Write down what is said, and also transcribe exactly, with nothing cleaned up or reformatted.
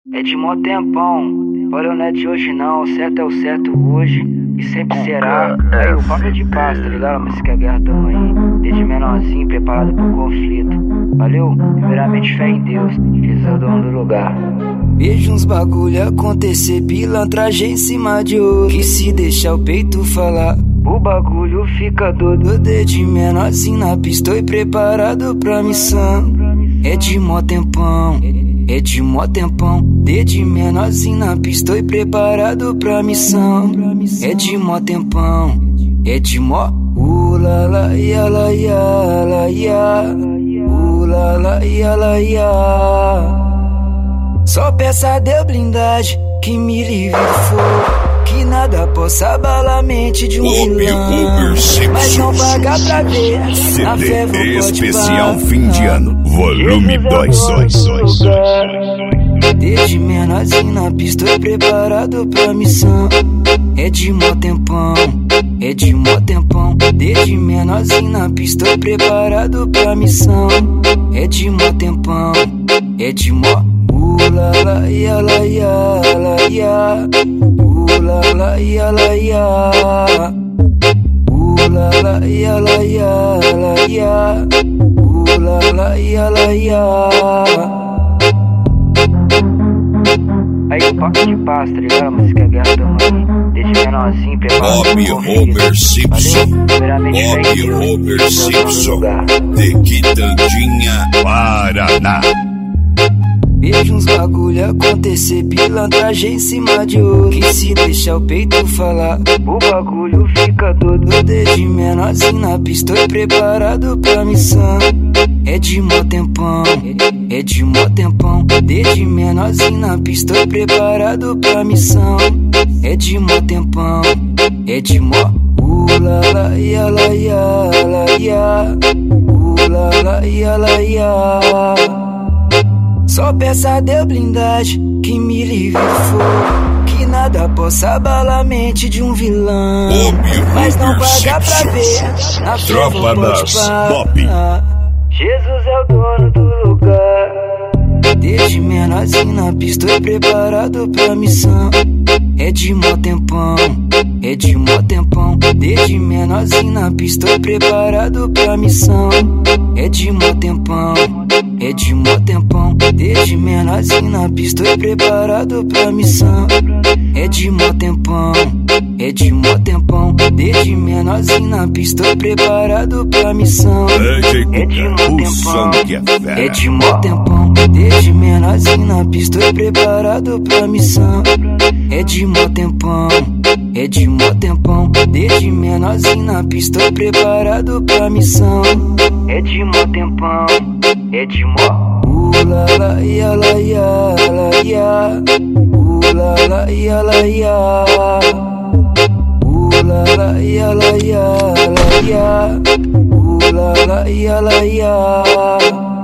É de mó tempão, olha não é de hoje não, o certo é o certo hoje e sempre será. Aí o papo é de paz, tá ligado? Mas se quer guerra tamo aí, desde menorzinho preparado pro conflito. Valeu? Primeiramente fé em Deus, Jesus é o dono do lugar. Vejo uns bagulho acontecer, pilantragem em cima de outro, que se deixar o peito falar, o bagulho fica doido. Desde menorzinho na pista e preparado pra missão. É de mó tempão, é de mó tempão. Desde menorzinho na pista e preparado pra missão. É de mó tempão, é de mó. Uh, la, la, ia, la, ia, la, ia. Uh, la, la, ia, la, ia. Só peça de blindagem que me livre do fogo, que nada possa abalar a mente de um vilão. Mas não paga pra ver, na fé vou especial fim de ano, volume dois. Desde menorzinho na pista e preparado pra missão. É de mó tempão, é de mó tempão. Desde menorzinho na pista e preparado pra missão. É de mó tempão, é de mó. Uh, la, la, ia, la, ia, la, ia. Uh, la, la, ia, la, ia. Uh, la, la, ia, la, ia, la, ia. Uh, la, la, ia, la, ia. Aí o papo de paz, tá ligado? Mas se quer guerra tamo aí, desde menorzinho preparado pro conflito. Bob Homer Simpson, Bob Homer Simpson, de Quitandinha, Paraná. Vejo uns bagulho acontecer, pilantragem em cima de outro, que se deixar o peito falar, o bagulho fica doido. Desde menorzinho na pista e preparado pra missão. É de mó tempão, é de mó tempão. Desde menorzinho na pista e preparado pra missão. É de mó tempão, é de mó. Uh, la, la, ia, la, ia, la, ia. Uh, la, la, ia, la, ia. Só peça de blindagem que me livre do fogo, que nada possa abalar a mente de um vilão. Mas não paga pra ver, na tropa das Bob. Jesus é o dono do lugar. Desde menorzinho na pista e preparado pra missão. É de mó tempão, é de mó tempão. Desde menorzinho na pista e preparado pra missão. É de mó tempão, é de mó tempão. Desde menorzinho na pista e preparado pra missão. É de mó tempão, é de mó tempão. Desde menorzinho na pista e preparado pra missão. É de mó tempão, é de mó tempão. Desde menorzinho na pista e preparado pra missão. É de mó tempão, é de mó tempão. Desde menorzinho na pista e preparado pra missão. É de mó tempão, é de mó. Uh, la, la, ia, la, ia, la, ia. Uh, la, la, ia, la, ia. Uh, la, la, ia, la, ia, la, ia. Uh, la, la, ia, la, ia.